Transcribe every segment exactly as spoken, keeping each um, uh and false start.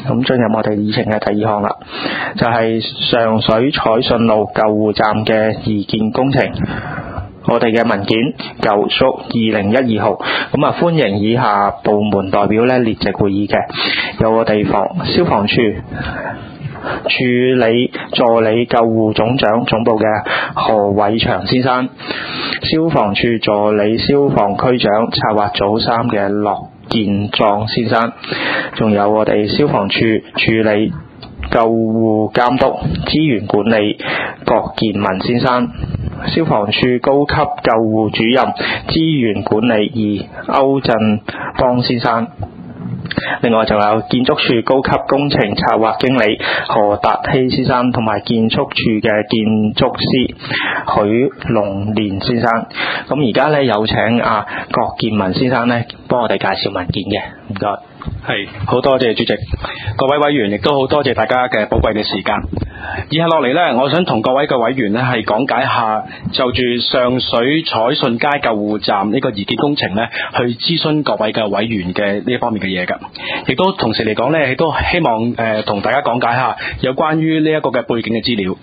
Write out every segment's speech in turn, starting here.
咁進入我哋議程嘅第二項啦，就係、是、上水彩順路救護站嘅擬建工程。我哋嘅文件舊屬二零一二號，咁啊歡迎以下部門代表咧列席會議嘅，有我哋防消防處處理助理救護總長總部嘅何偉祥先生，消防處助理消防區長策劃組三嘅樂建壯先生，仲有我哋消防處處理救護監督資源管理郭建文先生，消防處高級救護主任資源管理二歐振邦先生，另外仲有建築署高級工程策劃經理何達希先生，同埋建築署嘅建築師許龍年先生。咁而家咧有請啊郭建文先生咧幫我哋介紹文件嘅，唔該。 係，好多謝主席，各位委員亦都好多謝大家嘅寶貴嘅時間。以下落嚟呢，我想同各位嘅委員呢係講解下就住上水彩順街救護站呢個擬建工程呢，去諮詢各位嘅委員嘅呢一方面嘅嘢㗎。亦都同時嚟講呢，亦都希望誒同、呃、大家講解下有關於呢一個嘅背景嘅資料。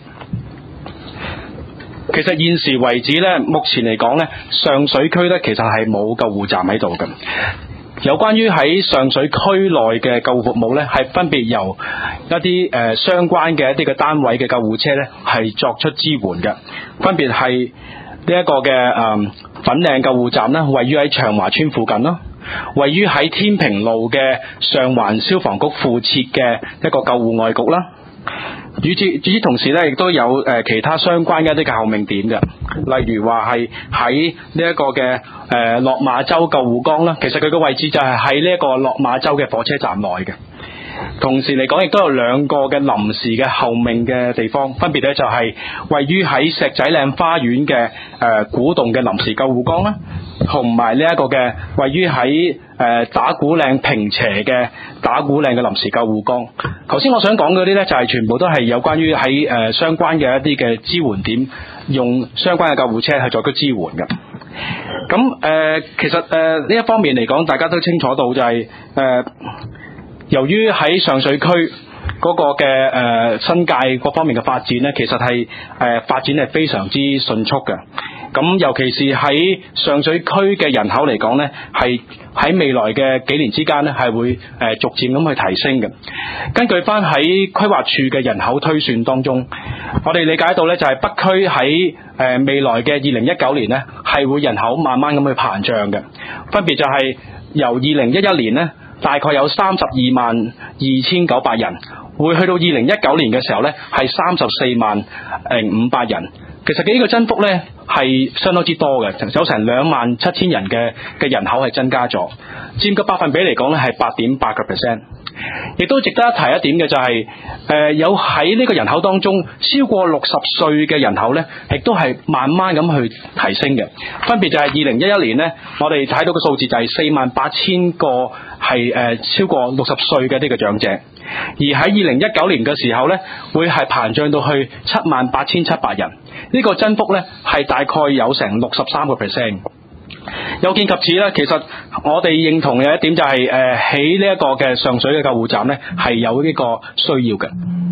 其實現時為止呢，目前嚟講呢，上水區呢其實係冇救護站喺度嘅。有關於喺上水區內嘅救護服務呢，係分別由一啲誒、呃、相關嘅一啲嘅單位嘅救護車呢係作出支援嘅，分別係呢一個嘅誒、呃、粉嶺救護站啦，位於喺長華村附近啦，位於喺天平路嘅上環消防局附設嘅一個救護外局啦。與此與此同時咧，亦都有誒其他相關嘅一啲嘅候命點嘅，例如話係喺呢一個嘅誒落馬洲救護崗啦，其實佢嘅位置就係喺呢一個落馬洲嘅火車站內嘅。同時嚟講，亦都有兩個嘅臨時嘅候命嘅地方，分別咧就係位於喺石仔嶺花園嘅誒古洞嘅臨時救護崗啦，同埋呢一個嘅位於喺誒打鼓嶺坪輋嘅打鼓嶺嘅臨時救護崗。頭先我想講嗰啲咧，就係全部都係有關於喺誒相關嘅一啲嘅支援點，用相關嘅救護車去作出支援嘅。咁誒、呃，其實誒呢、呃、一方面嚟講，大家都清楚到就係、是、誒。呃由於喺上水區嗰個嘅誒、呃、新界各方面嘅發展呢，其實係誒、呃、發展係非常之迅速嘅。咁尤其是喺上水區嘅人口嚟講呢，係喺未來嘅幾年之間呢，係會誒、呃、逐漸咁去提升嘅。根據翻喺規劃處嘅人口推算當中，我哋理解到呢，就係、是、北區喺誒、呃、未來嘅二零一九年呢，係會人口慢慢咁去膨脹嘅，分別就係由二零一一年呢，大概有三十二萬二千九百人，會去到二零一九年嘅時候呢，係三十四萬誒五百人。其實呢個增幅呢係相當之多嘅，有成兩萬七千人嘅嘅人口係增加咗，佔個百分比嚟講呢係八點八個 percent。亦都值得一提一點嘅就係、是、誒、呃、有喺呢個人口當中超過六十歲嘅人口呢，亦都係慢慢咁去提升嘅。分別就係二零一一年呢，我哋睇到嘅數字就係四萬八千個係誒、呃、超過六十歲嘅呢個長者，而喺二零一九年嘅時候呢，會係膨脹到去七萬八千七百人，呢、這個增幅呢係大概有成六十三個 percent。有見及此咧，其實我哋認同嘅一點就係誒起呢一個嘅上水嘅救護站咧係有呢個需要嘅。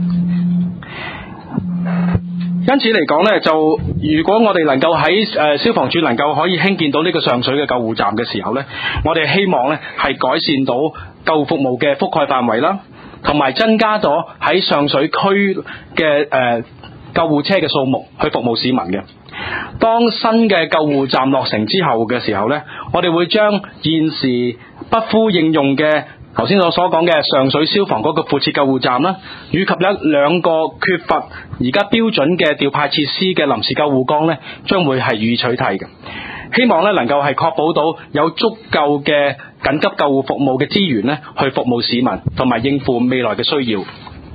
因此嚟講咧，就如果我哋能夠喺誒消防處能夠可以興建到呢個上水嘅救護站嘅時候咧，我哋希望咧係改善到救護服務嘅覆蓋範圍啦，同埋增加咗喺上水區嘅誒救護車嘅數目去服務市民嘅。當新嘅救護站落成之後嘅時候呢，我哋會將現時不敷應用嘅頭先我所講嘅上水消防局嘅附設救護站啦，以及一兩個缺乏而家標準嘅調派設施嘅臨時救護崗呢，將會係予以取締嘅。希望呢能夠係確保到有足夠嘅緊急救護服務嘅資源呢，去服務市民同埋應付未來嘅需要。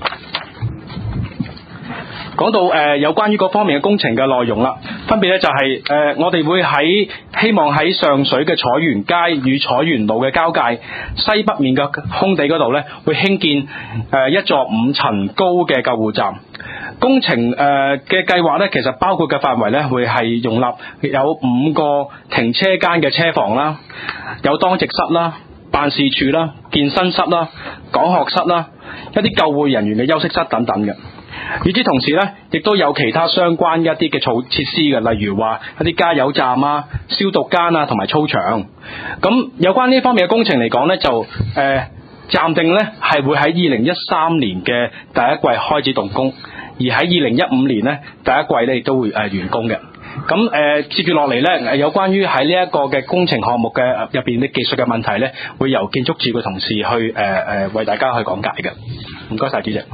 講到誒、呃、有關於嗰方面嘅工程嘅內容啦，分別咧就係、是、誒、呃、我哋會喺希望喺上水嘅彩園街與彩園路嘅交界西北面嘅空地嗰度咧，會興建誒、呃、一座五層高嘅救護站。工程誒嘅計劃咧，其實包括嘅範圍咧，會係容納有五個停車間嘅車房啦，有當值室啦、辦事處啦、健身室啦、講學室啦， 一啲救護人員嘅休息室等等嘅。與之同時咧，亦都有其他相關一啲嘅措設施嘅，例如話一啲加油站啊、消毒間啊同埋操場。咁有關呢方面嘅工程嚟講咧，就誒、呃、暫定咧係會喺二零一三年嘅第一季開始動工，而喺二零一五年咧第一季咧亦都會誒、呃、完工嘅。咁誒、呃、接住落嚟咧，有關於喺呢一個嘅工程項目嘅入邊啲技術嘅問題咧，會由建築署嘅同事去誒誒、呃、為大家去講解嘅。唔該晒，主席。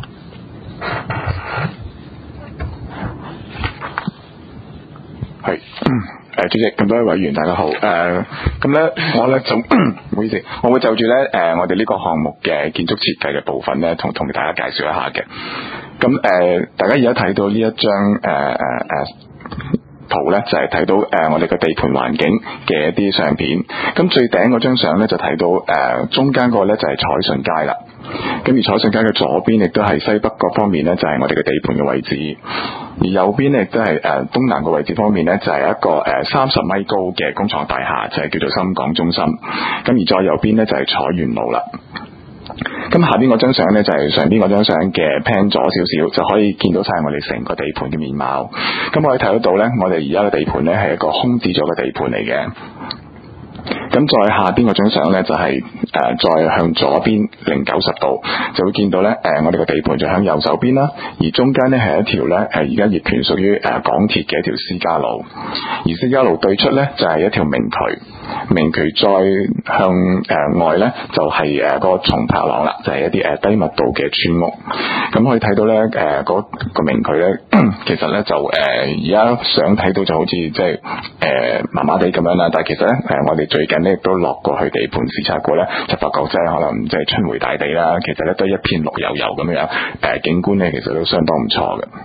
係誒，主席，咁多位委員大家好。誒、呃，咁咧我咧就唔好意思，我會就住咧誒我哋呢個項目嘅建築設計嘅部分咧，同同大家介紹一下嘅。咁誒、呃，大家而家睇到呢一張誒誒誒圖咧，就係、是、睇到誒、呃、我哋嘅地盤環境嘅一啲相片。咁最頂嗰張相咧就睇到誒、呃、中間嗰個咧就係彩順街啦。咁而彩順街嘅左邊亦都係西北角方面咧，就係、是、我哋嘅地盤嘅位置。而右邊咧亦都係誒東南嘅位置方面咧，就係、是、一個誒三十米高嘅工廠大廈，就係、是、叫做深港中心。咁而再右邊咧就係、是、彩園路啦。咁下邊嗰張相咧就係、是、上邊嗰張相嘅 pan 咗少少，就可以見到晒我哋成個地盤嘅面貌。咁我哋睇得到咧，我哋而家嘅地盤咧係一個空置咗嘅地盤嚟嘅。咁再下邊嗰張相咧就係、是、誒、呃、再向左邊零九十度，就會見到咧誒、呃、我哋個地盤就向右手邊啦，而中間咧係一條咧誒而家業權屬於誒港鐵嘅一條私家路，而私家路對出咧就係、是、一條明渠，明渠再向誒、呃、外咧就係誒個松柏廊啦，就係、是、一啲誒、呃、低密度嘅村屋。咁可以睇到咧誒嗰個明渠咧，其實咧就誒而家想睇到就好似即係誒麻麻地咁樣啦，但係其實咧誒、呃、我哋最近咧亦都落過去地盤視察過咧，就發覺即係可能即係春回大地啦，其實咧都一片綠油油咁樣，誒、呃、景觀咧其實都相當唔錯嘅。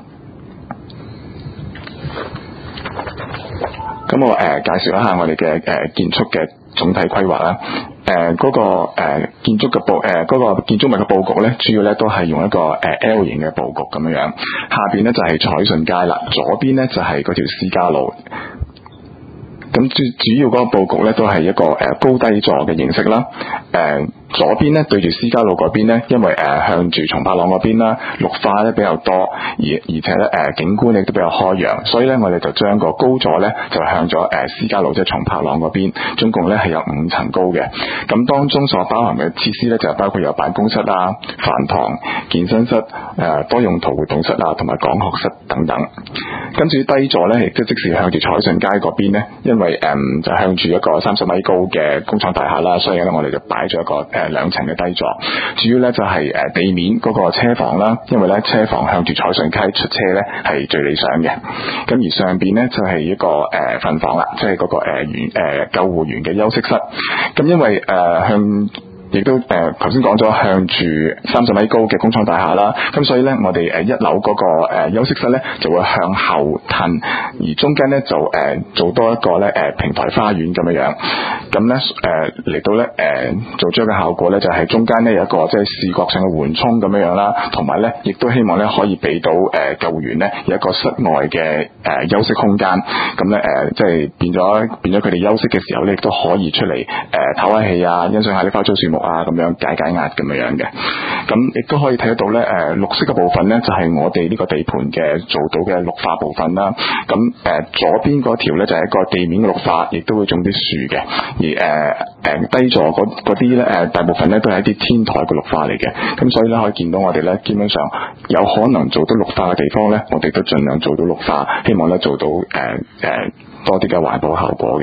咁我誒、呃、介紹一下我哋嘅誒建築嘅總體規劃啦。誒、呃、嗰、那個誒、呃、建築嘅佈誒嗰個建築物嘅佈局咧，主要咧都係用一個誒 L 型嘅佈局咁樣樣。下邊咧就係、是、彩順街啦，左邊咧就係、是、嗰條私家路。咁主主要嗰個佈局咧都係一個誒高低座嘅形式啦。誒、呃、左邊咧對住私家路嗰邊咧，因為誒、呃、向住松柏廊嗰邊啦，綠化咧比較多，而而且咧誒、呃、景觀亦都比較開揚，所以咧我哋就將個高座咧就向咗誒、呃、私家路即係松柏廊嗰邊，總共咧係有五層高嘅。咁當中所包含嘅設施咧就包括有辦公室啊、飯堂、健身室、誒、呃、多用途活動室啊，同埋講學室等等。跟住低座咧亦都即係向住彩順街嗰邊咧，因為誒、嗯、就向住一個三十米高嘅工廠大廈啦，所以咧我哋就擺咗一個誒兩層嘅低座，主要咧就係、是、誒、呃、地面嗰個車房啦，因為咧車房向住彩順街出車咧係最理想嘅。咁而上邊咧就係、是、一個誒瞓、呃、房啦，即係嗰個誒員誒救護員嘅休息室。咁因為誒、呃、向亦都誒頭先講咗向住三十米高嘅工廠大廈啦，咁所以咧我哋誒一樓嗰個誒休息室咧就會向後褪，而中間咧就誒、呃、做多一個咧誒、呃、平台花園咁樣樣，咁咧誒嚟到咧誒、呃、做咗嘅效果咧就係、是、中間咧有一個即係視覺上嘅緩衝咁樣樣啦，同埋咧亦都希望咧可以俾到誒、呃、救護員咧有一個室外嘅誒、呃、休息空間，咁咧誒即係變咗變咗佢哋休息嘅時候咧亦都可以出嚟誒唞下氣啊，欣賞下啲花草樹木啊，咁樣解解壓咁樣樣嘅。咁亦都可以睇得到咧，誒、呃、綠色嘅部分咧就係、是、我哋呢個地盤嘅做到嘅綠化部分啦。咁誒、呃、左邊嗰條咧就係、是、一個地面嘅綠化，亦都會種啲樹嘅。而誒誒、呃、低座嗰啲咧誒大部分咧都係一啲天台嘅綠化嚟嘅。咁所以咧可以見到我哋咧基本上有可能做到綠化嘅地方咧，我哋都盡量做到綠化，希望咧做到誒誒、呃呃、多啲嘅環保效果嘅。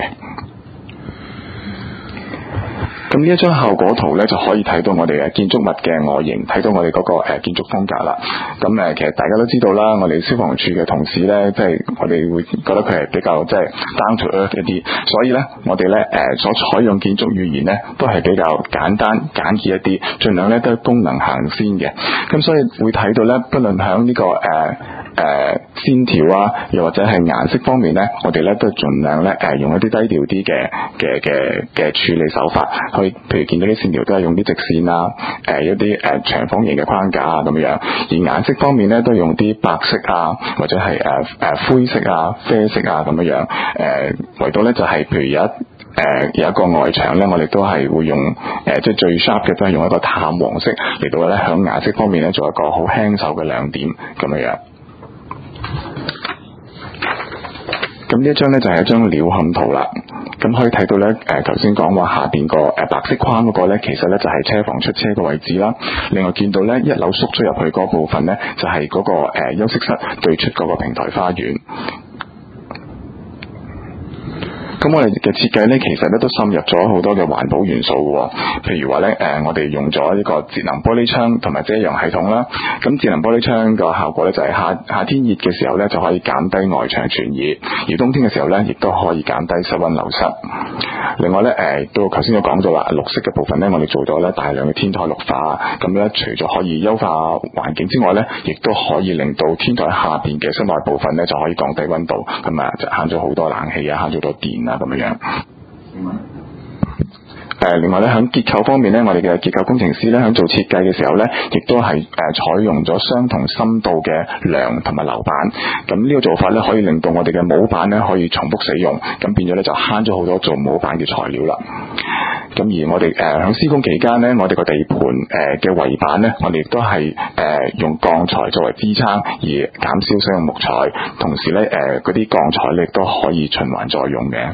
咁呢一張效果圖咧，就可以睇到我哋嘅建築物嘅外形，睇到我哋嗰個誒建築風格啦。咁誒，其實大家都知道啦，我哋消防處嘅同事咧，即係我哋會覺得佢係比較即係 down to earth 一啲，所以咧，我哋咧誒所採用建築語言咧，都係比較簡單簡潔一啲，盡量咧都係功能行先嘅。咁所以會睇到咧，不論響呢個誒。呃誒、呃、線條啊，又或者係顏色方面咧，我哋咧都盡量咧誒、呃、用一啲低調啲嘅嘅嘅嘅處理手法，去譬如見到啲線條都係用啲直線啊，誒、呃、一啲誒、呃、長方形嘅框架啊咁樣，而顏色方面咧都用啲白色啊，或者係誒誒灰色啊、啡色啊咁樣，誒、呃、唯獨咧就係、是、譬如有一呃、有一個外牆咧，我哋都係會用誒、呃、即係最 sharp 嘅都係用一個淡黃色嚟到咧響顏色方面咧做一個好輕手嘅亮點咁樣樣。咁呢一張咧就係、是、一張鳥瞰圖啦。咁可以睇到咧，誒頭先講話下邊個誒白色框嗰個咧，其實咧就係車房出車嘅位置啦。另外見到咧一樓縮咗入去嗰部分咧，就係、是、嗰、那個誒、呃、休息室對出嗰個平台花園。咁我哋嘅設計咧，其實咧都滲入咗好多嘅環保元素嘅，譬如話咧，誒我哋用咗呢個節能玻璃窗同埋遮陽系統啦。咁節能玻璃窗個效果咧，就係夏夏天熱嘅時候咧，就可以減低外牆傳熱；而冬天嘅時候咧，亦都可以減低室溫流失。另外咧，誒都頭先都講咗啦，綠色嘅部分咧，我哋做咗咧大量嘅天台綠化，咁咧除咗可以優化環境之外咧，亦都可以令到天台下邊嘅室內部分咧就可以降低溫度，咁啊就慳咗好多冷氣啊，慳咗好多電啊咁樣樣。誒，另外咧，喺結構方面咧，我哋嘅結構工程師咧，喺做設計嘅時候咧，亦都係誒採用咗相同深度嘅梁同埋樓板。咁呢個做法咧，可以令到我哋嘅模板咧可以重複使用，咁變咗咧就慳咗好多做模板嘅材料啦。咁而我哋誒喺施工期間咧，我哋個地盤誒嘅圍板咧，我哋亦都係誒用鋼材作為支撐，而減少使用木材，同時咧誒嗰啲鋼材咧亦都可以循環再用嘅。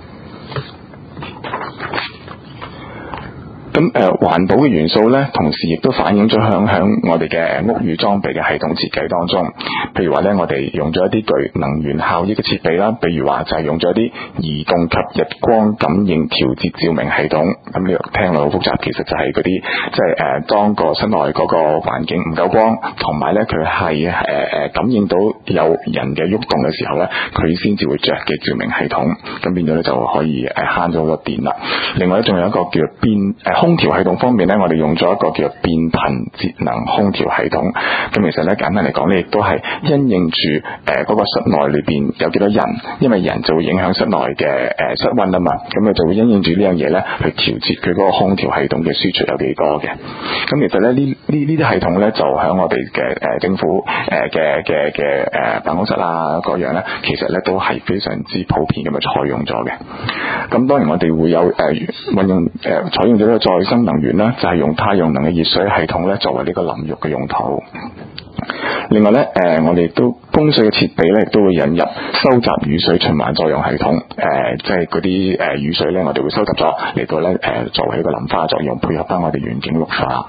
咁誒環保嘅元素咧，同時亦都反映咗響響我哋嘅屋宇裝備嘅系統設計當中。譬如話咧，我哋用咗一啲具能源效益嘅設備啦，譬如話就係用咗一啲移動及日光感應調節照明系統。咁呢個聽落好複雜，其實就係嗰啲即係誒當個室內嗰個環境唔夠光，同埋咧佢係誒誒感應到有人嘅喐動嘅時候咧，佢先至會着嘅照明系統。咁變咗咧就可以誒慳咗好多電啦。另外咧仲有一個叫做變誒。呃空調系統方面咧，我哋用咗一個叫做變頻節能空調系統。咁其實咧簡單嚟講咧，亦都係因應住誒嗰個室內裏邊有幾多人，因為人就會影響室內嘅誒室溫啊嘛。咁啊就會因應住呢樣嘢咧去調節佢嗰個空調系統嘅輸出有幾多嘅。咁其實咧呢呢呢啲系統咧就喺我哋嘅誒政府誒嘅嘅嘅誒辦公室啊嗰樣咧，其實咧都係非常之普遍咁啊採用咗嘅。咁當然我哋會有誒運、呃、用誒採、呃、用咗呢個再生能源啦，就係、是、用太陽能嘅熱水系統咧，作為呢個淋浴嘅用途。另外咧，誒、呃，我哋都供水嘅設備咧，亦都會引入收集雨水循環作用系統。誒、呃，即係嗰啲誒雨水咧，我哋會收集咗嚟到咧，誒、呃，作為一個淋花作用，配合翻我哋園景綠化。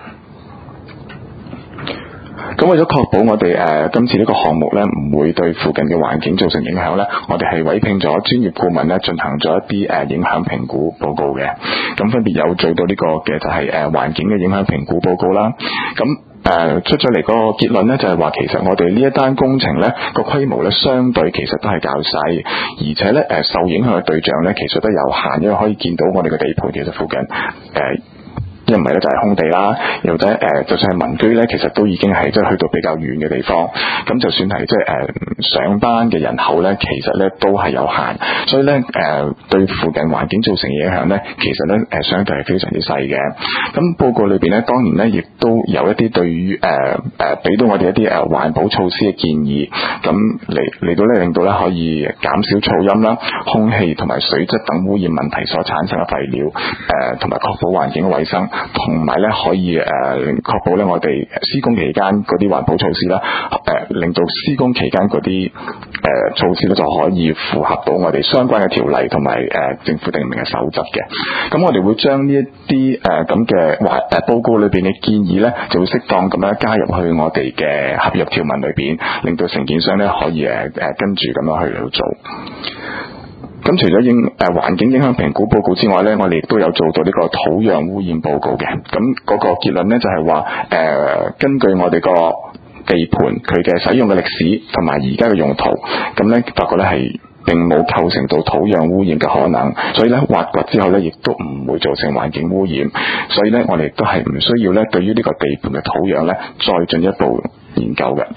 咁為咗確保我哋誒、呃、今次呢個項目咧唔會對附近嘅環境造成影響咧，我哋係委聘咗專業顧問咧進行咗一啲誒、呃、影響評估報告嘅。咁分別有做到呢個嘅就係誒環境嘅影響評估報告啦。咁誒、呃、出咗嚟嗰個結論咧就係、是、話，其實我哋呢一單工程咧個規模咧相對其實都係較細，而且咧誒、呃、受影響嘅對象咧其實都有限，因為可以見到我哋嘅地盤其實附近誒。呃一唔係咧就係空地啦，又或者誒，就算係民居咧，其實都已經係即係去到比較遠嘅地方。咁就算係即係誒上班嘅人口咧，其實咧都係有限，所以咧誒、呃、對附近環境造成影響咧，其實咧誒相對係非常之細嘅。咁報告裏邊咧，當然咧亦都有一啲對於誒誒俾到我哋一啲誒環保措施嘅建議，咁嚟嚟到咧令到咧可以減少噪音啦、空氣同埋水質等污染問題所產生嘅廢料，誒同埋確保環境嘅衛生。同埋咧可以誒確、呃、保咧我哋施工期間嗰啲環保措施啦，誒、呃、令到施工期間嗰啲誒措施咧就可以符合到我哋相關嘅條例同埋誒政府定明嘅守則嘅。咁我哋會將呢一啲誒咁嘅環誒報告裏邊嘅建議咧，就會適當咁樣加入去我哋嘅合約條文裏邊，令到承建商咧可以誒誒、呃、跟住咁樣去嚟做。咁除咗影誒環境影響評估報告之外咧，我哋亦都有做到呢個土壤污染報告嘅。咁嗰個結論咧就係話誒根據我哋個地盤佢嘅使用嘅歷史同埋而家嘅用途，咁咧發覺咧係並冇構成到土壤污染嘅可能，所以咧挖掘之後咧亦都唔會造成環境污染，所以咧我哋亦都係唔需要咧對於呢個地盤嘅土壤咧再進一步研究嘅。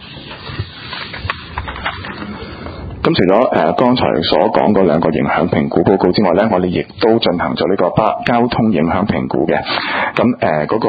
咁除咗誒剛才所講嗰兩個影響評估報告之外咧，我哋亦都進行咗呢個巴交通影響評估嘅。咁誒嗰個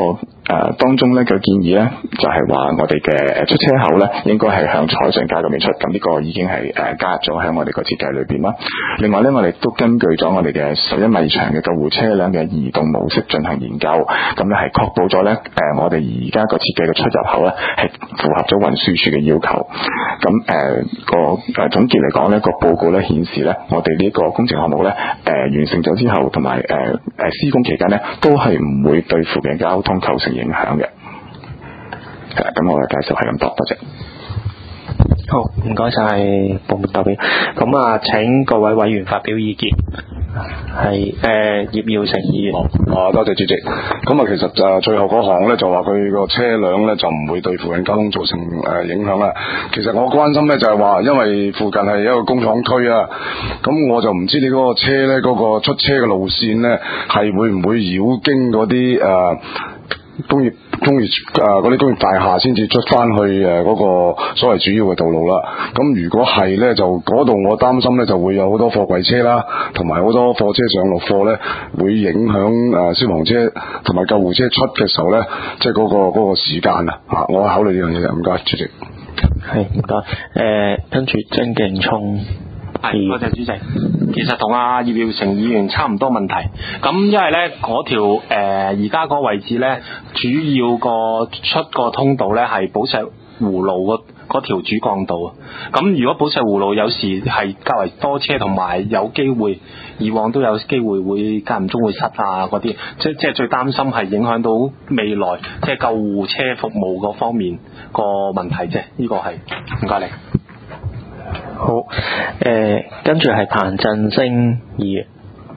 呃、當中咧嘅建議咧就係、是、話我哋嘅出車口咧應該係向彩上街嗰邊出，咁呢個已經係誒、呃、加入咗喺我哋個設計裏邊啦。另外咧，我哋都根據咗我哋嘅十一米長嘅救護車輛嘅移動模式進行研究，咁咧係確保咗咧誒我哋而家個設計嘅出入口咧係符合咗運輸署嘅要求。咁誒、呃、個誒總結嚟講呢個報告咧顯示咧，我哋呢個工程項目咧誒、呃、完成咗之後，同埋誒誒施工期間咧都係唔會對附近交通構成影響嘅。係啦，咁我嘅介紹係咁多，多謝。 好，唔該晒部門代表。咁啊，請各位委員發表意見。係誒葉耀成議員。 啊，多謝主席。咁啊，其實就最後嗰行咧就話佢個車輛咧就唔會對附近交通造成誒影響啦。其實我關心咧就係話，因為附近係一個工廠區啊，咁我就唔知你嗰個車咧嗰、嗰個出車嘅路線咧係會唔會繞經嗰啲誒工業工業誒嗰啲工業大廈先至出翻去誒嗰個所謂主要嘅道路啦。咁如果係咧，就嗰度我擔心咧就會有好多貨櫃車啦，同埋好多貨車上落貨咧，會影響誒消防車同埋救護車出嘅時候咧，即係嗰個嗰個時間啊。嚇，我考慮呢樣嘢嘅，唔該，主席。 係唔該。誒，跟住曾勁聰。 係，多謝主席。其實同阿葉耀成議員差唔多問題。咁因為咧嗰條誒而家嗰個位置咧，主要個出個通道咧係寶石湖路嗰嗰條主幹道。咁如果寶石湖路有時係較為多車，同埋有機會，以往都有機會會間唔中會塞啊嗰啲，即即係最擔心係影響到未來即係救護車服務嗰方面個問題啫。呢、這個係唔該你。 好，誒、呃，跟住係彭振星議員。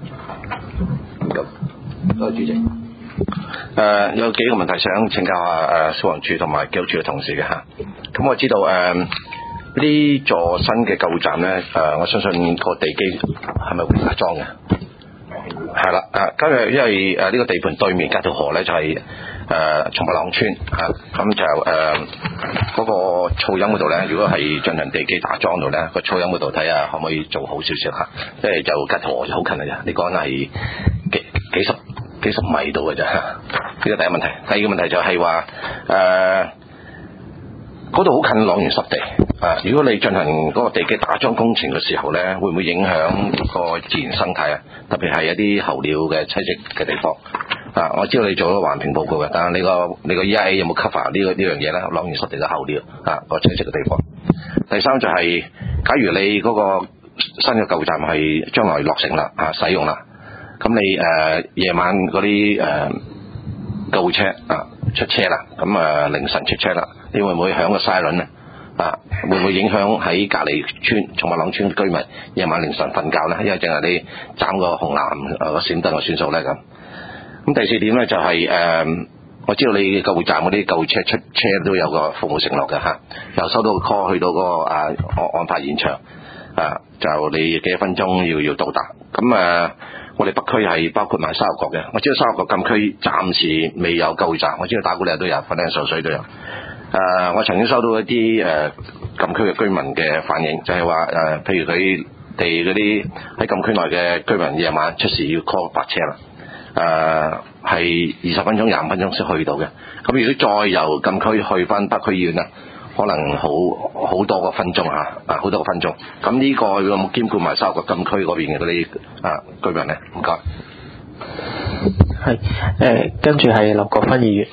多謝主席。誒、呃，有幾個問題想請教下誒消防處同埋救護處嘅同事嘅嚇。咁我知道誒呢、呃、座新嘅救護站咧，誒、呃、我相信個地基係咪會加裝嘅？係啦，誒，今日因為誒呢個地盤對面隔條河咧就係、是。誒松柏塱村嚇，咁、啊、就誒嗰、呃那個噪音嗰度咧，如果係進行地基打樁度咧，個噪音嗰度睇下可唔可以做好少少嚇，即係就隔河就好近嘅啫，你講係幾幾十幾十米度嘅啫，呢個第一問題。第二個問題就係話誒嗰度好近塱原濕地啊，如果你進行嗰個地基打樁工程嘅時候咧，會唔會影響個自然生態啊？特別係一啲候鳥嘅棲息嘅地方。啊！我知道你做咗環評報告嘅，但係你個你個 E I A 有冇 cover 呢個呢樣嘢咧？塱原濕地嘅候鳥啊，個棲息嘅地方。第三就係、是，假如你嗰個新嘅救護站係將來落成啦，啊使用啦，咁你誒夜、呃、晚嗰啲誒救護車啊出車啦，咁啊、呃、凌晨出車啦，你會唔會響個 siren 咧？啊，會唔會影響喺隔離村松柏塱村嘅居民夜晚凌晨瞓覺咧？因為淨係你斬個紅藍誒個閃燈就算數咧咁。咁第四點咧就係、是、誒、呃，我知道你救護站嗰啲救護車出車都有個服務承諾嘅嚇，又收到個 call 去到嗰、那個啊案案發現場啊，就你幾多分鐘要要到達。咁啊，我哋北區係包括埋沙頭角嘅，我知道沙頭角禁區暫時未有救護站，我知道打鼓嶺都有，粉嶺上水都有。誒、啊，我曾經收到一啲誒、呃、禁區嘅居民嘅反應，就係話誒，譬如佢哋嗰啲喺禁區內嘅居民夜晚出事要 call 白車啦。誒係二十分鐘、廿五分鐘先去到嘅。咁如果再由禁區去翻北區醫院咧，可能好好多個分鐘嚇，啊好多個分鐘。咁呢個有冇兼顧埋沙頭角禁區嗰邊嘅嗰啲啊居民咧？唔該。 係誒，跟住係劉國勳議員。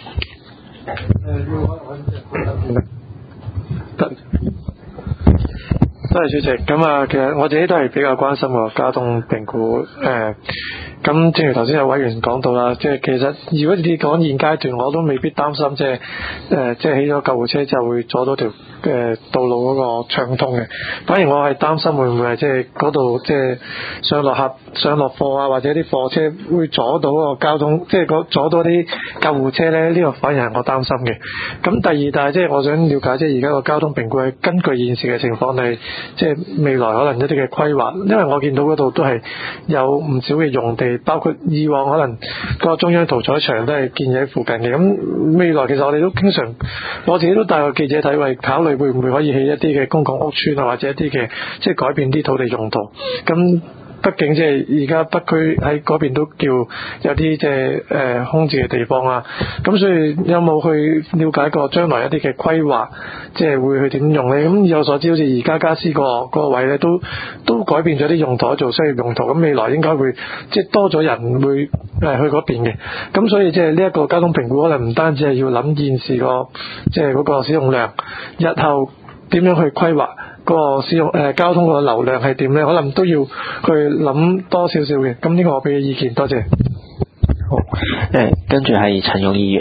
多謝主席。咁啊，其實我自己都係比較關心個交通評估誒。咁正如頭先有委員講到啦，即係其實如果你講現階段，我都未必擔心，即係誒，即係起咗救護車就會阻到條誒道路嗰個暢通嘅。反而我係擔心會唔會係即係嗰度即係上落客、上落貨啊，或者啲貨車會阻到嗰個交通，即係阻到啲救護車咧。呢個反而係我擔心嘅。咁第二，但係即係我想了解，即係而家個交通評估係根據現時嘅情況係即係未來可能一啲嘅規劃，因為我見到嗰度都係有唔少嘅用地。包括以往可能個中央屠宰場都係建議喺附近嘅，咁未來其實我哋都經常，我自己都帶個記者睇，為考慮會唔會可以起一啲嘅公共屋邨啊，或者一啲嘅即係改變啲土地用途。咁畢竟即係而家北區喺嗰邊都叫有啲即係誒空置嘅地方啊，咁所以有冇去了解過將來一啲嘅規劃，即係會去點用咧？咁以我所知，好似而家家私個嗰個位咧，都都改變咗啲用途做商業用途，咁未來應該會即係多咗人會誒去嗰邊嘅，咁所以即係呢一個交通評估可能唔單止係要諗現時個即係嗰個使用量，日後點樣去規劃個使用誒、呃、交通個流量係點咧？可能都要去諗多少少嘅。咁呢個我俾嘅意見，多謝。 好，誒跟住係陳勇議員。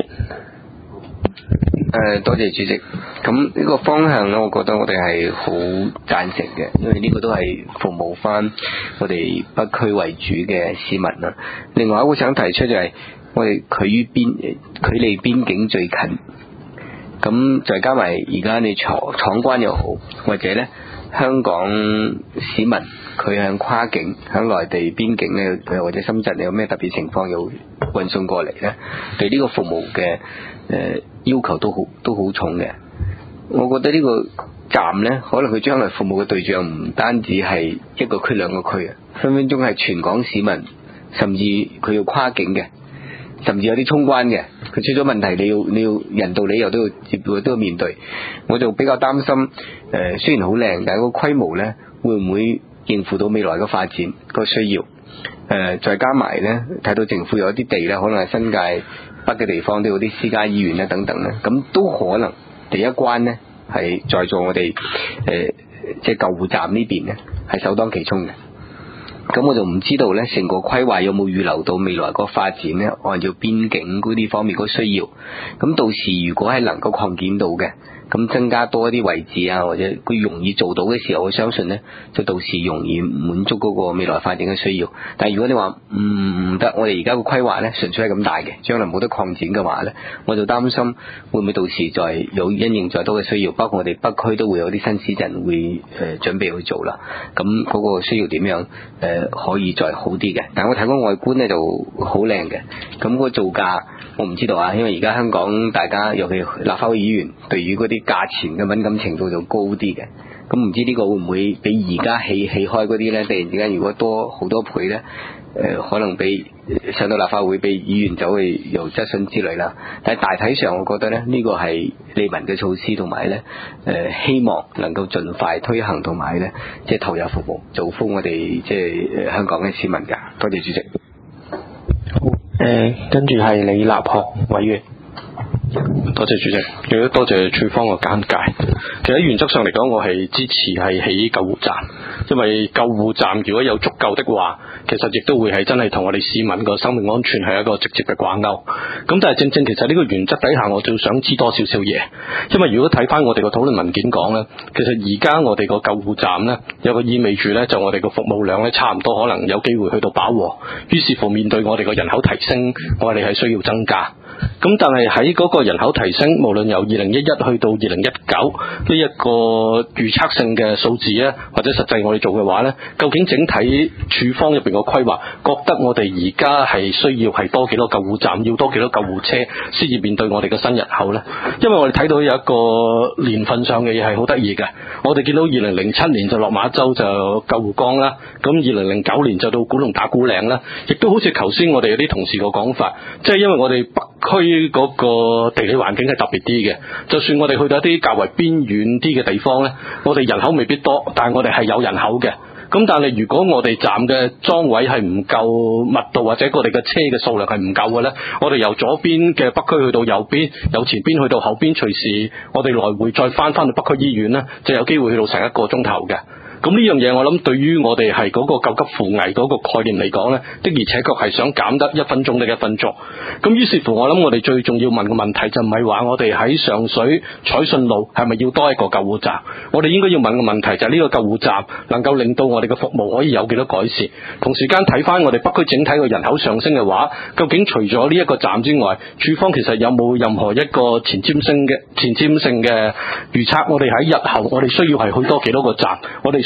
誒，多謝主席。咁呢個方向咧，我覺得我哋係好贊成嘅，因為呢個都係服務翻我哋北區為主嘅市民啦。另外，我想提出就係、是、我哋距於邊距離邊境最近，咁再加埋而家你闖闖關又好，或者咧香港市民佢向跨境響內地邊境咧，或者深圳有咩特別情況要運送過嚟咧，對呢個服務嘅誒、呃、要求都好都好重嘅。我覺得呢個站咧，可能佢將來服務嘅對象唔單止係一個區兩個區啊，分分鐘係全港市民，甚至佢要跨境嘅，甚至有啲衝關嘅，佢出咗問題，你要你要人道理由都要接都要面對。我就比較擔心誒、呃，雖然好靚，但係個規模咧會唔會應付到未來嘅發展個需要？誒、呃，再加埋咧，睇到政府有一啲地咧，可能係新界北嘅地方都有啲私家醫院咧等等咧，咁都可能第一關咧係在做我哋誒、呃、即係救護站呢邊咧係首當其衝嘅。咁我就唔知道咧，成個規劃有冇預留到未來個發展咧，按照邊境嗰啲方面個需要。咁到時如果係能夠擴建到嘅，咁增加多一啲位置啊，或者佢容易做到嘅時候，我相信咧就到時容易滿足嗰個未來發展嘅需要。但係如果你話唔唔得，我哋而家個規劃咧純粹係咁大嘅，將來冇得擴展嘅話咧，我就擔心會唔會到時再有因應再多嘅需要，包括我哋北區都會有啲新市鎮會誒、呃、準備去做啦。咁嗰個需要點樣誒、呃、可以再好啲嘅？但係我睇過外觀咧就好靚嘅，咁個造價我唔知道啊，因為而家香港大家尤其立法會議員對於嗰啲價錢嘅敏感程度就高啲嘅，咁唔知呢個會唔會比而家起起開嗰啲呢？突然之間如果多好多倍呢？誒、呃，可能俾上到立法會俾議員走去有質詢之類啦。但係大體上，我覺得咧呢、這個係利民嘅措施，同埋呢誒、呃、希望能夠盡快推行，同埋呢即係投入服務，造福我哋即係香港嘅市民㗎。多謝主席。 好，誒、呃，跟住係李立學委員。 多謝主席，亦都多謝處方嘅簡介。其實原則上嚟講，我係支持係起救護站，因為救護站如果有足夠的話，其實亦都會係真係同我哋市民個生命安全係一個直接嘅掛鈎。咁但係正正其實呢個原則底下，我就想知多少少嘢。因為如果睇翻我哋個討論文件講呢，其實而家我哋個救護站呢，有個意味住呢，就我哋個服務量呢，差唔多可能有機會去到飽和。於是乎面對我哋個人口提升，我哋係需要增加。咁但係喺嗰個人口提升，無論由二零一一去到二零一九呢一個預測性嘅數字咧，或者實際我哋做嘅話呢，究竟整體處方入邊個規劃，覺得我哋而家係需要係多幾多救護站，要多幾多救護車，先至面對我哋嘅新人口呢？因為我哋睇到有一個年份上嘅嘢係好得意嘅，我哋見到二零零七年就落馬洲就救護崗啦，咁二零零九年就到古龍打鼓嶺啦，亦都好似頭先我哋有啲同事個講法，即係因為我哋北區嗰個地理環境係特別啲嘅，就算我哋去到一啲較為邊遠啲嘅地方呢，我哋人口未必多，但係我哋係有人口嘅。咁但係如果我哋站嘅裝位係唔夠密度，或者我哋嘅車嘅數量係唔夠嘅呢，我哋由左邊嘅北區去到右邊，由前邊去到後邊，隨時我哋來回再翻翻去北區醫院呢，就有機會去到成一個鐘頭嘅。咁呢樣嘢我諗對於我哋係嗰個救急扶危嗰個概念嚟講呢，的而且確係想減得一分鐘定一分鐘。咁於是乎我諗我哋最重要問嘅問題就唔係話我哋喺上水彩信路係咪要多一個救護站，我哋應該要問嘅問題就係呢個救護站能夠令到我哋嘅服務可以有幾多改善。同時間睇翻我哋北區整體嘅人口上升嘅話，究竟除咗呢一個站之外，處方其實有冇任何一個前瞻性嘅前瞻性嘅預測？我哋喺日後我哋需要係去多幾多個站，我哋需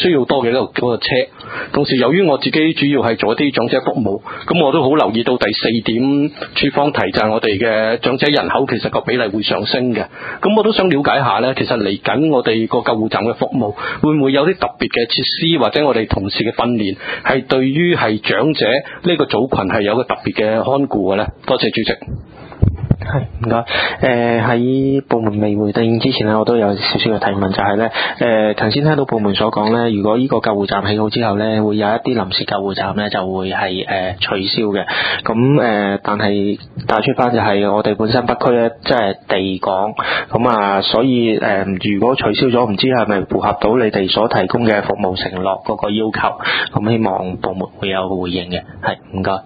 需要多嘅嗰個嗰個車。同時由於我自己主要係做一啲長者服務，咁我都好留意到第四點處方提就係我哋嘅長者人口其實個比例會上升嘅。咁我都想了解下呢，其實嚟緊我哋個救護站嘅服務會唔會有啲特別嘅設施，或者我哋同事嘅訓練係對於係長者呢個組群係有個特別嘅看顧嘅呢？多謝主席。 係唔該。誒喺部門未回應之前咧，我都有少少嘅提問，就係咧誒頭先聽到部門所講咧，如果呢個救護站起好之後咧，會有一啲臨時救護站咧就會係誒、呃、取消嘅。咁誒、呃，但係帶出翻就係我哋本身北區咧，即係地廣咁啊，所以誒、呃、如果取消咗，唔知係咪符合到你哋所提供嘅服務承諾嗰個要求？咁希望部門會有個回應嘅。係唔該。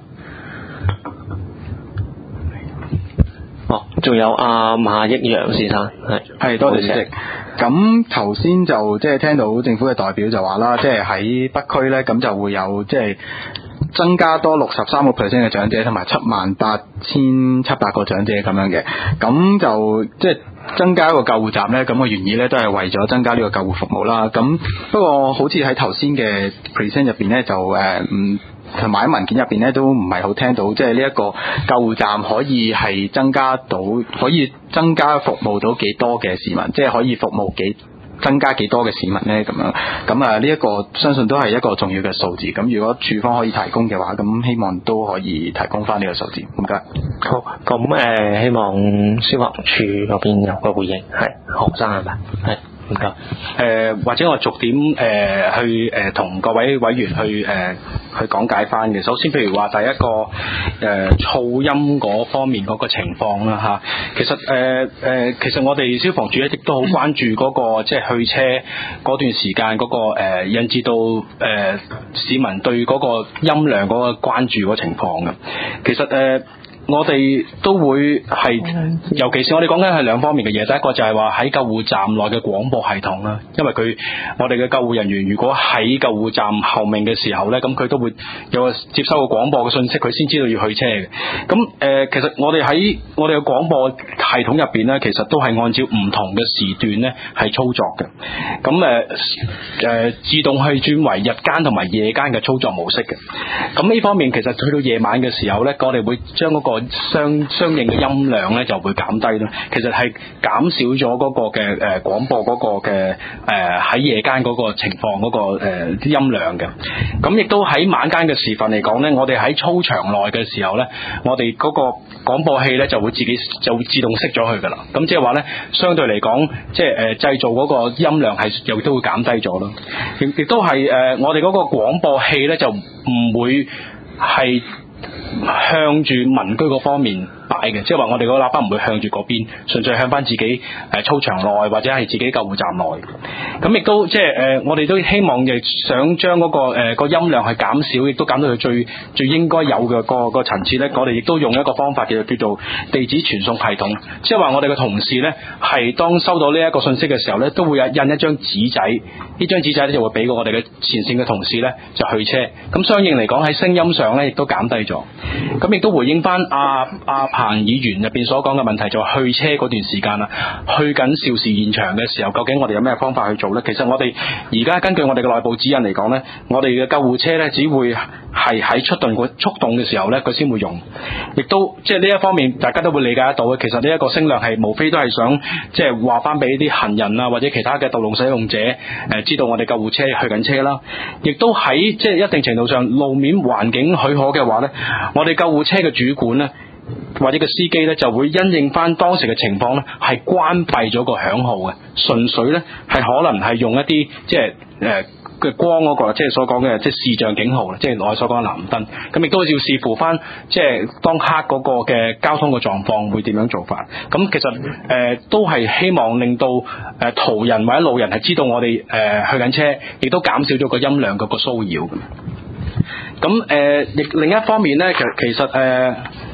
哦，仲有阿馬益陽先生，係係多謝主席。咁頭先就即係聽到政府嘅代表就話啦，即係喺北區咧，咁就會有即係增加多六十三個 percent 嘅長者，同埋七萬八千七百個長者咁樣嘅。咁就即係增加一個救護站咧，咁個原意咧都係為咗增加呢個救護服務啦。咁不過好似喺頭先嘅 present 入邊咧，就誒唔。呃同埋喺文件入邊咧都唔係好聽到，即係呢一個救護站可以係增加到，可以增加服務到幾多嘅市民，即係可以服務幾增加幾多嘅市民咧咁樣。咁啊呢一個相信都係一個重要嘅數字。咁如果處方可以提供嘅話，咁希望都可以提供翻呢個數字。唔該。 好，咁誒、呃、希望消防處嗰邊有個回應。係何生係咪？係。唔該。 誒或者我逐點誒、呃、去誒同、呃、各位委員去誒、呃、去講解翻嘅。首先譬如話第一個誒、呃、噪音嗰方面嗰個情況啦嚇，其實誒誒、呃、其實我哋消防處一直都好關注嗰、那個即係、就是、去車嗰段時間嗰、那個誒、呃、引致到誒、呃、市民對嗰個音量嗰個關注嗰情況嘅。其實誒。呃我哋都會係，尤其是我哋講緊係兩方面嘅嘢。第一個就係話喺救護站內嘅廣播系統啦，因為佢我哋嘅救護人員如果喺救護站後面嘅時候呢，咁佢都會有個接收個廣播嘅信息，佢先知道要去車嘅。咁誒、呃，其實我哋喺我哋嘅廣播系統入邊呢，其實都係按照唔同嘅時段呢係操作嘅。咁誒誒，自動去轉為日間同埋夜間嘅操作模式嘅。咁呢方面其實去到夜晚嘅時候呢，我哋會將嗰、那個相相應嘅音量咧就會減低啦，其實係減少咗嗰個嘅誒廣播嗰個嘅誒喺夜間嗰個情況嗰、嗰個誒啲、呃、音量嘅。咁亦都喺晚間嘅時分嚟講咧，我哋喺操場內嘅時候咧，我哋嗰個廣播器咧就會自己就會自動熄咗佢噶啦。咁即係話咧，相對嚟講，即係誒製造嗰個音量係又都會減低咗咯。亦亦都係誒、呃、我哋嗰個廣播器咧就唔會係向住民居嗰方面擺嘅，即係話我哋個喇叭唔會向住嗰邊，純粹向翻自己誒、呃、操場內或者係自己救護站內。咁亦都即係誒，我哋都希望亦想將嗰、嗰個誒、呃、個音量係減少，亦都減到佢最最應該有嘅個個層次咧。我哋亦都用一個方法叫做叫做地址傳送系統，即係話我哋嘅同事咧係當收到呢一個信息嘅時候咧，都會有印一張紙仔，呢張紙仔咧就會俾過我哋嘅前線嘅同事咧就去車。咁相應嚟講喺聲音上咧亦都減低咗。咁亦都回應翻阿阿彭議員入邊所講嘅問題，就係去車嗰段時間啦，去緊肇事現場嘅時候，究竟我哋有咩方法去做呢？其實我哋而家根據我哋嘅內部指引嚟講呢，我哋嘅救護車呢，只會係喺出動個速動嘅時候呢，佢先會用。亦都即係呢一方面，大家都會理解得到嘅。其實呢一個聲量係無非都係想即係話翻俾啲行人啊，或者其他嘅道路使用者誒、呃，知道我哋救護車去緊車啦。亦都喺即係一定程度上路面環境許可嘅話呢，我哋救護車嘅主管呢，或者個司機呢，就會因應翻當時嘅情況呢，係關閉咗個響號嘅，純粹呢，係可能係用一啲即係誒嘅光嗰、嗰個，即係所講嘅即係視像警號，即係我所講嘅藍燈。咁亦都要視乎翻即係當刻嗰個嘅交通嘅狀況會點樣做法。咁其實誒、呃、都係希望令到誒、呃、途人或者路人係知道我哋誒、呃、去緊車，亦都減少咗個音量嗰個騷擾。咁誒亦另一方面咧，其實其實誒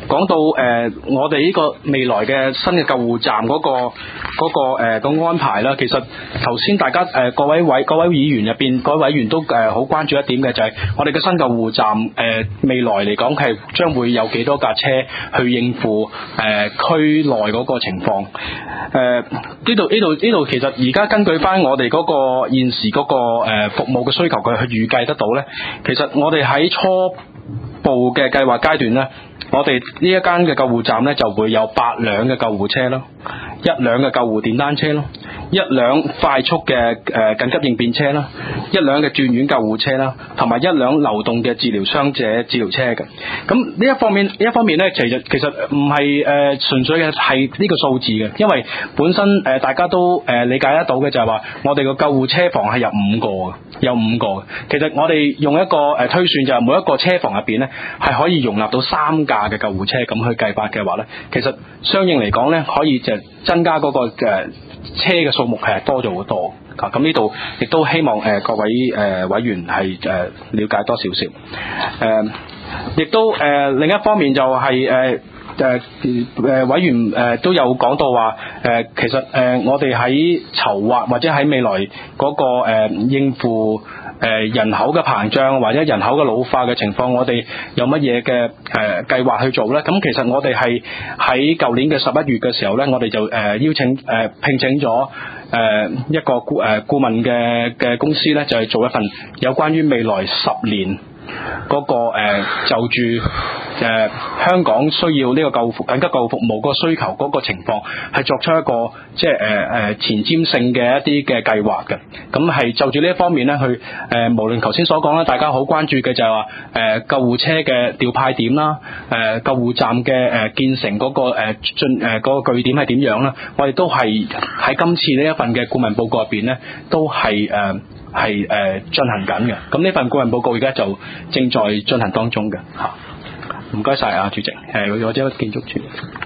講到誒、呃、我哋呢個未來嘅新嘅救護站嗰、個嗰、個誒個、呃、安排啦，其實頭先大家誒、呃、各位委各位議員入邊各位委員都誒好、呃、關注一點嘅就係我哋嘅新救護站誒、呃、未來嚟講係將會有幾多架車去應付誒、呃、區內嗰個情況。誒呢度呢度呢度其實而家根據翻我哋嗰個現時嗰、個誒、呃、服務嘅需求，佢去預計得到咧，其實我哋喺初步嘅計劃階段咧，我哋呢一間嘅救護站咧就會有八輛嘅救護車咯，一輛嘅救護電單車咯，一輛快速嘅誒緊急應變車啦，一輛嘅轉院救護車啦，同埋一輛流動嘅治療傷者治療車嘅。咁呢一方面呢一方面咧，其實其實唔係誒純粹嘅係呢個數字嘅，因為本身誒、呃、大家都誒、呃、理解得到嘅就係話，我哋個救護車房係有五個嘅，有五個嘅。其實我哋用一個誒、呃、推算就係每一個車房入邊咧係可以容納到三架嘅救護車，咁去計法嘅話咧，其實相應嚟講咧可以就增加嗰、那個誒、呃、車嘅數目係多咗好多。咁呢度亦都希望誒、呃、各位誒、呃、委員係誒、呃、了解多少少。誒、呃，亦都誒、呃、另一方面就係誒誒誒委員誒、呃、都有講到話誒、呃、其實誒、呃、我哋喺籌劃或者喺未來嗰、那個誒、呃、應付誒、呃、人口嘅膨脹或者人口嘅老化嘅情況，我哋有乜嘢嘅誒計劃去做咧？咁其實我哋係喺舊年嘅十一月嘅時候咧，我哋就誒、呃、邀請誒、呃、聘請咗誒、呃、一個顧誒顧問嘅嘅公司咧，就係、是、做一份有關於未來十年嗰、那個誒、呃、就住誒、呃、香港需要呢個救護緊急救護服務嗰個需求嗰個情況，係作出一個即係誒誒前瞻性嘅一啲嘅計劃嘅。咁係就住呢一方面咧，去誒、呃、無論頭先所講啦，大家好關注嘅就係話誒救護車嘅調派點啦，誒、呃、救護站嘅誒、呃、建成嗰、那個誒進誒嗰個據點係點樣啦，我哋都係喺今次呢一份嘅顧問報告入邊咧，都係誒。呃係誒、呃、進行緊嘅，咁呢份顧問報告而家就正在進行當中嘅嚇。唔該晒啊，主席。誒，或者建築署。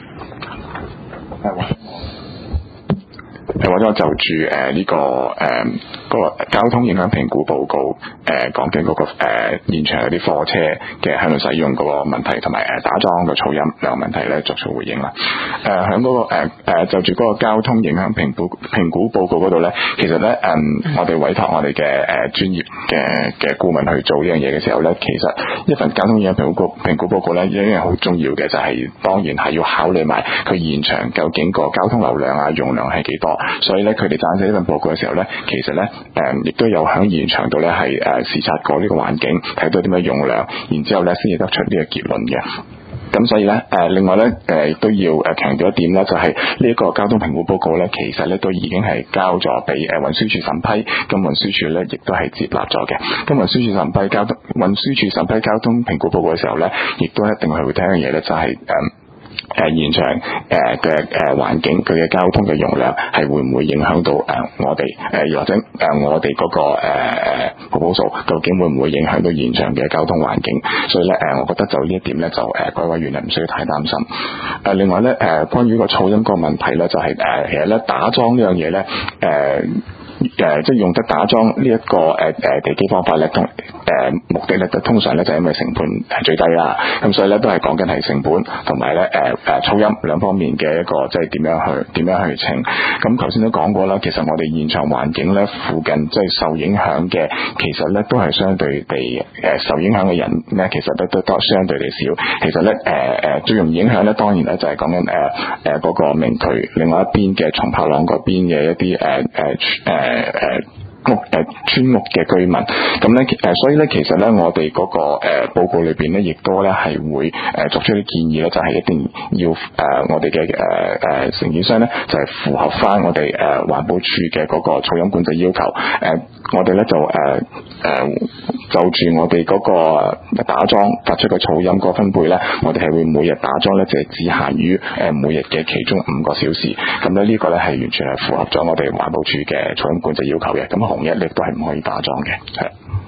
誒，或者我就住誒呢個誒嗰個交通影響評估報告誒講緊嗰個誒、呃、現場嗰啲貨車嘅響度使用嗰個問題，同埋誒打樁嘅噪音兩個問題咧作出回應啦。誒響嗰個誒誒、呃、就住嗰個交通影響評估評估報告嗰度咧，其實咧誒、嗯、我哋委託我哋嘅誒專業嘅嘅顧問去做呢樣嘢嘅時候咧，其實一份交通影響評估評估報告咧，一樣好重要嘅就係、是、當然係要考慮埋佢現場究竟個交通流量啊容量係幾多。所以咧，佢哋撰寫呢份報告嘅時候咧，其實咧，誒、呃，亦都有喺現場度咧係誒視察過呢個環境，睇到點樣用量，然之後咧先至得出呢個結論嘅。咁所以咧，誒、呃，另外咧，誒、呃，亦都要誒強調一點咧，就係呢一個交通評估報告咧，其實咧都已經係交咗俾誒運輸署審批，咁運輸署咧亦都係接納咗嘅。咁運輸署審批交通運輸署審批交通評估報告嘅時候咧，亦都一定係會睇一樣嘢咧，就係、是、誒。呃誒、呃、現場誒嘅誒環境，佢嘅交通嘅容量係會唔會影響到誒、呃、我哋誒，又、呃、或者誒、呃、我哋嗰、那個誒誒報告數，究竟會唔會影響到現場嘅交通環境？所以咧誒、呃，我覺得就呢一點咧，就誒、呃、各位委員唔需要太擔心。誒、呃、另外咧誒、呃，關於個噪音個問題咧，就係、是、誒、呃、其實咧打樁呢樣嘢咧誒。呃誒、呃，即係用得打樁呢一個誒誒、呃、地基方法咧，通誒、呃、目的咧，就通常咧就係因為成本係最低啦。咁所以咧都係講緊係成本同埋咧誒誒噪音兩方面嘅一個即係點樣去點樣去稱。咁頭先都講過啦，其實我哋現場環境咧附近即係受影響嘅，其實咧都係相對地誒、呃、受影響嘅人咧，其實都都都相對地少。其實咧誒誒最容易影響咧，當然咧就係講緊誒誒嗰個明渠另外一邊嘅松柏塱嗰邊嘅一啲誒誒誒。呃呃誒誒屋誒村屋嘅居民，咁咧誒，所以咧其實咧，我哋嗰個誒報告裏邊咧，亦都咧係會誒作出啲建議咧，就係一定要誒我哋嘅誒誒承建商咧，就係符合翻我哋誒環保署嘅嗰個噪音管制要求。誒我哋咧就誒誒就住我哋嗰個打樁發出嘅噪音嗰個分配咧，我哋係會每日打樁咧，就係只限於誒每日嘅其中五個小時。咁咧呢個咧係完全係符合咗我哋環保署嘅噪音管制要求嘅。咁紅日咧都係唔可以打樁嘅，係。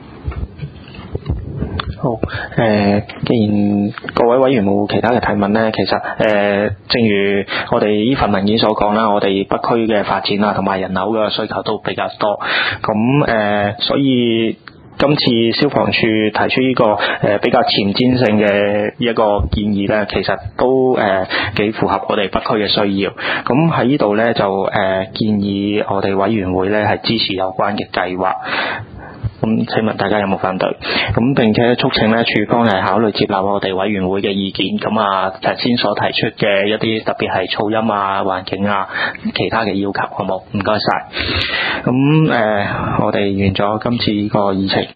好，誒、呃，既然各位委員冇其他嘅提問咧，其實誒、呃，正如我哋呢份文件所講啦，我哋北區嘅發展啊，同埋人口嘅需求都比較多，咁誒、呃，所以今次消防處提出呢、這個誒、呃、比較前瞻性嘅一個建議咧，其實都誒幾、呃、符合我哋北區嘅需要。咁喺呢度咧就誒、呃、建議我哋委員會咧係支持有關嘅計劃。咁請問大家有冇反對？咁並且促請咧處方係考慮接納我哋委員會嘅意見。咁啊頭先所提出嘅一啲特別係噪音啊、環境啊、其他嘅要求，好冇？唔該晒。咁誒、呃，我哋完咗今次呢個議程。